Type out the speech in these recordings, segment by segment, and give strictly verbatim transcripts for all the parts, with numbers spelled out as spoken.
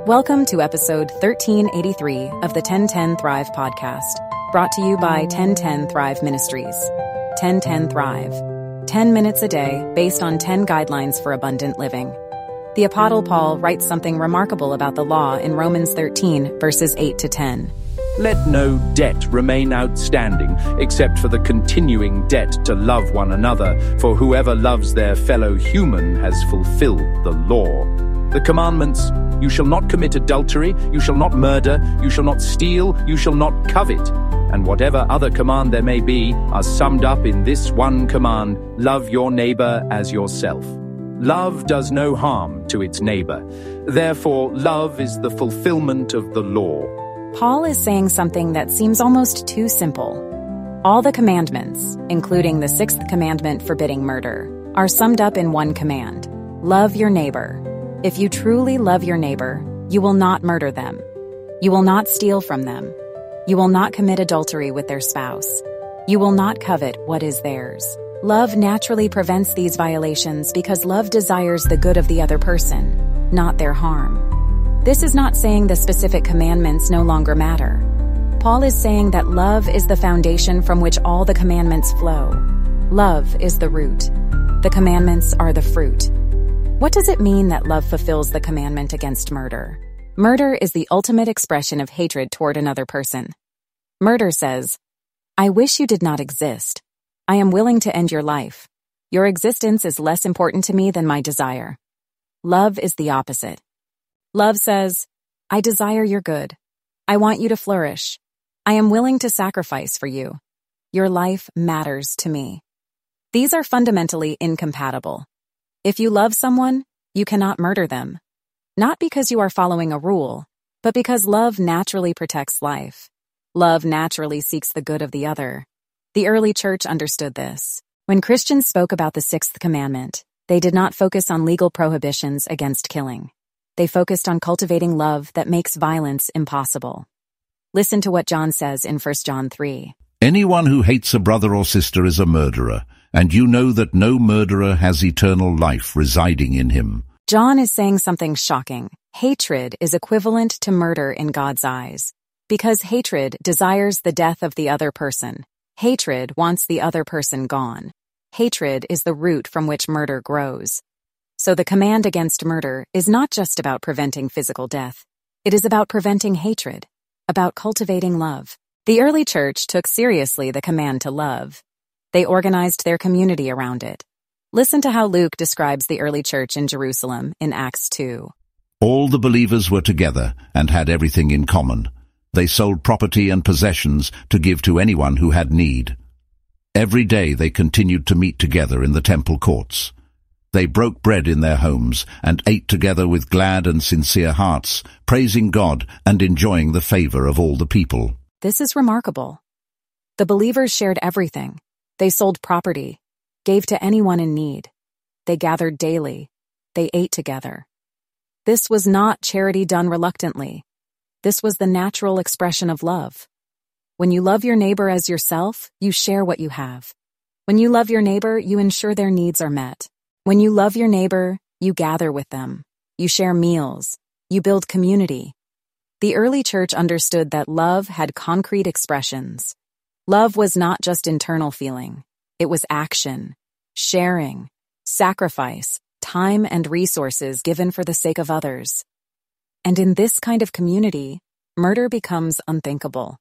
Welcome to episode thirteen eighty-three of the ten ten Thrive podcast, brought to you by ten ten Thrive Ministries. ten ten Thrive. ten minutes a day based on ten guidelines for abundant living. The Apostle Paul writes something remarkable about the law in Romans thirteen, verses eight to ten. Let no debt remain outstanding, except for the continuing debt to love one another, for whoever loves their fellow human has fulfilled the law. The commandments: you shall not commit adultery, you shall not murder, you shall not steal, you shall not covet, and whatever other command there may be, are summed up in this one command: love your neighbor as yourself. Love does no harm to its neighbor. Therefore, love is the fulfillment of the law. Paul is saying something that seems almost too simple. All the commandments, including the sixth commandment forbidding murder, are summed up in one command: love your neighbor. If you truly love your neighbor, you will not murder them. You will not steal from them. You will not commit adultery with their spouse. You will not covet what is theirs. Love naturally prevents these violations because love desires the good of the other person, not their harm. This is not saying the specific commandments no longer matter. Paul is saying that love is the foundation from which all the commandments flow. Love is the root. The commandments are the fruit. What does it mean that love fulfills the commandment against murder? Murder is the ultimate expression of hatred toward another person. Murder says, "I wish you did not exist. I am willing to end your life. Your existence is less important to me than my desire." Love is the opposite. Love says, "I desire your good. I want you to flourish. I am willing to sacrifice for you. Your life matters to me." These are fundamentally incompatible. If you love someone, you cannot murder them. Not because you are following a rule, but because love naturally protects life. Love naturally seeks the good of the other. The early church understood this. When Christians spoke about the sixth commandment, they did not focus on legal prohibitions against killing. They focused on cultivating love that makes violence impossible. Listen to what John says in First John three. Anyone who hates a brother or sister is a murderer, and you know that no murderer has eternal life residing in him. John is saying something shocking. Hatred is equivalent to murder in God's eyes, because hatred desires the death of the other person. Hatred wants the other person gone. Hatred is the root from which murder grows. So the command against murder is not just about preventing physical death. It is about preventing hatred, about cultivating love. The early church took seriously the command to love. They organized their community around it. Listen to how Luke describes the early church in Jerusalem in Acts two. All the believers were together and had everything in common. They sold property and possessions to give to anyone who had need. Every day they continued to meet together in the temple courts. They broke bread in their homes and ate together with glad and sincere hearts, praising God and enjoying the favor of all the people. This is remarkable. The believers shared everything. They sold property, gave to anyone in need. They gathered daily. They ate together. This was not charity done reluctantly. This was the natural expression of love. When you love your neighbor as yourself, you share what you have. When you love your neighbor, you ensure their needs are met. When you love your neighbor, you gather with them. You share meals. You build community. The early church understood that love had concrete expressions. Love was not just internal feeling. It was action, sharing, sacrifice, time and resources given for the sake of others. And in this kind of community, murder becomes unthinkable.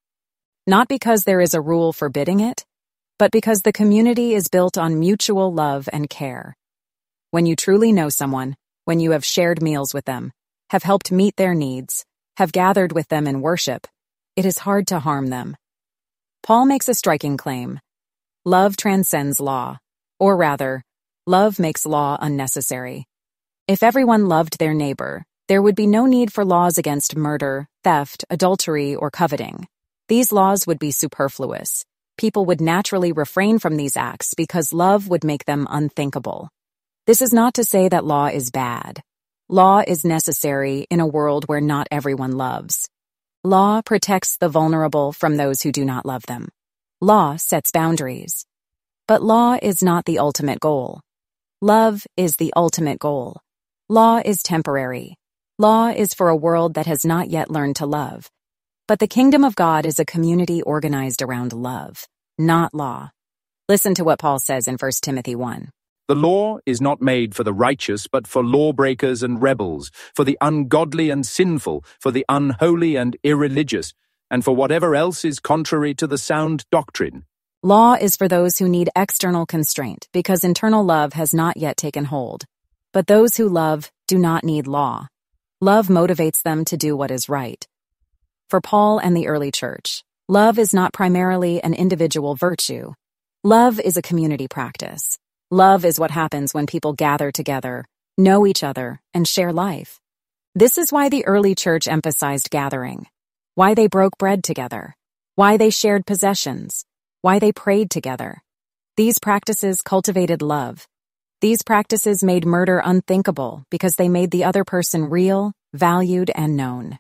Not because there is a rule forbidding it, but because the community is built on mutual love and care. When you truly know someone, when you have shared meals with them, have helped meet their needs, have gathered with them in worship, it is hard to harm them. Paul makes a striking claim. Love transcends law, or rather, love makes law unnecessary. If everyone loved their neighbor, there would be no need for laws against murder, theft, adultery, or coveting. These laws would be superfluous. People would naturally refrain from these acts because love would make them unthinkable. This is not to say that law is bad. Law is necessary in a world where not everyone loves. Law protects the vulnerable from those who do not love them. Law sets boundaries. But law is not the ultimate goal. Love is the ultimate goal. Law is temporary. Law is for a world that has not yet learned to love. But the kingdom of God is a community organized around love, not law. Listen to what Paul says in First Timothy one. The law is not made for the righteous, but for lawbreakers and rebels, for the ungodly and sinful, for the unholy and irreligious, and for whatever else is contrary to the sound doctrine. Law is for those who need external constraint, because internal love has not yet taken hold. But those who love do not need law. Love motivates them to do what is right. For Paul and the early church, love is not primarily an individual virtue. Love is a community practice. Love is what happens when people gather together, know each other, and share life. This is why the early church emphasized gathering, why they broke bread together, why they shared possessions, why they prayed together. These practices cultivated love. These practices made murder unthinkable because they made the other person real, valued, and known.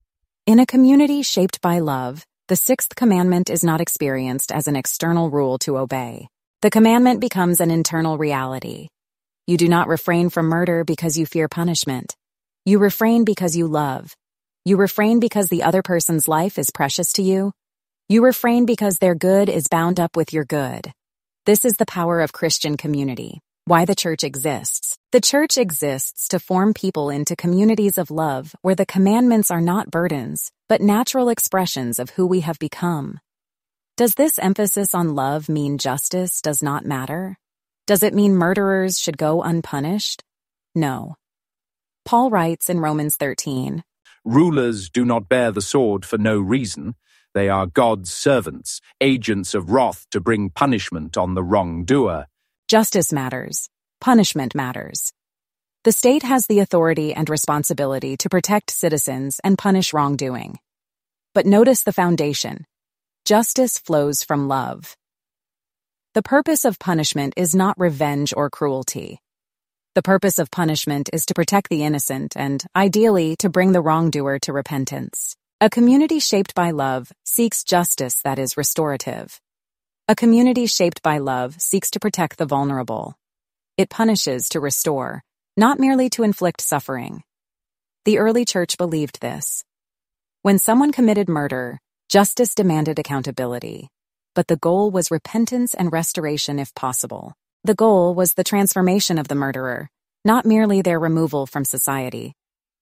In a community shaped by love, the sixth commandment is not experienced as an external rule to obey. The commandment becomes an internal reality. You do not refrain from murder because you fear punishment. You refrain because you love. You refrain because the other person's life is precious to you. You refrain because their good is bound up with your good. This is the power of Christian community. Why the church exists. The church exists to form people into communities of love where the commandments are not burdens, but natural expressions of who we have become. Does this emphasis on love mean justice does not matter? Does it mean murderers should go unpunished? No. Paul writes in Romans thirteen, Rulers do not bear the sword for no reason. They are God's servants, agents of wrath to bring punishment on the wrongdoer. Justice matters. Punishment matters. The state has the authority and responsibility to protect citizens and punish wrongdoing. But notice the foundation. Justice flows from love. The purpose of punishment is not revenge or cruelty. The purpose of punishment is to protect the innocent and, ideally, to bring the wrongdoer to repentance. A community shaped by love seeks justice that is restorative. A community shaped by love seeks to protect the vulnerable. It punishes to restore, not merely to inflict suffering. The early church believed this. When someone committed murder, justice demanded accountability. But the goal was repentance and restoration if possible. The goal was the transformation of the murderer, not merely their removal from society.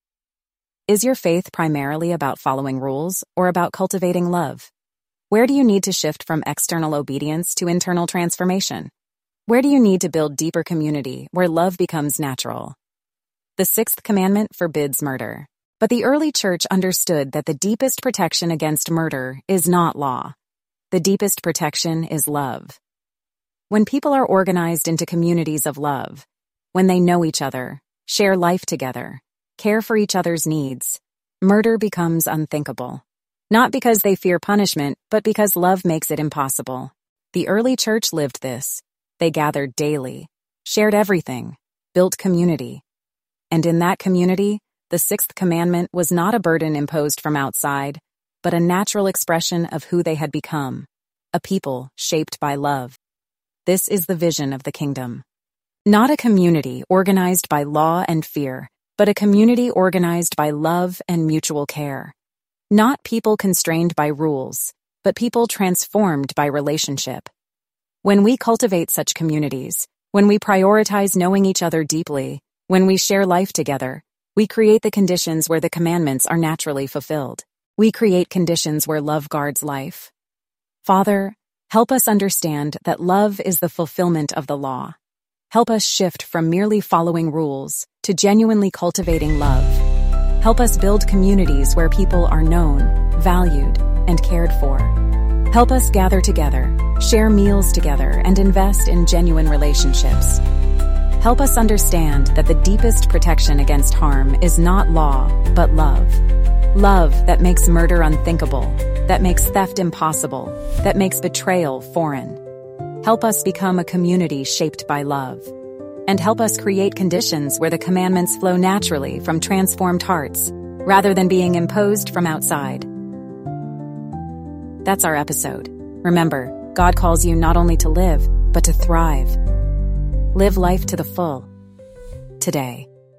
Is your faith primarily about following rules or about cultivating love? Where do you need to shift from external obedience to internal transformation? Where do you need to build deeper community where love becomes natural? The sixth commandment forbids murder. But the early church understood that the deepest protection against murder is not law. The deepest protection is love. When people are organized into communities of love, when they know each other, share life together, care for each other's needs, murder becomes unthinkable. Not because they fear punishment, but because love makes it impossible. The early church lived this. They gathered daily, shared everything, built community. And in that community, the sixth commandment was not a burden imposed from outside, but a natural expression of who they had become, a people shaped by love. This is the vision of the kingdom. Not a community organized by law and fear, but a community organized by love and mutual care. Not people constrained by rules, but people transformed by relationship. When we cultivate such communities, when we prioritize knowing each other deeply, when we share life together, we create the conditions where the commandments are naturally fulfilled. We create conditions where love guards life. Father, help us understand that love is the fulfillment of the law. Help us shift from merely following rules to genuinely cultivating love. Help us build communities where people are known, valued, and cared for. Help us gather together, share meals together, and invest in genuine relationships. Help us understand that the deepest protection against harm is not law, but love. Love that makes murder unthinkable, that makes theft impossible, that makes betrayal foreign. Help us become a community shaped by love. And help us create conditions where the commandments flow naturally from transformed hearts, rather than being imposed from outside. That's our episode. Remember, God calls you not only to live, but to thrive. Live life to the full. Today.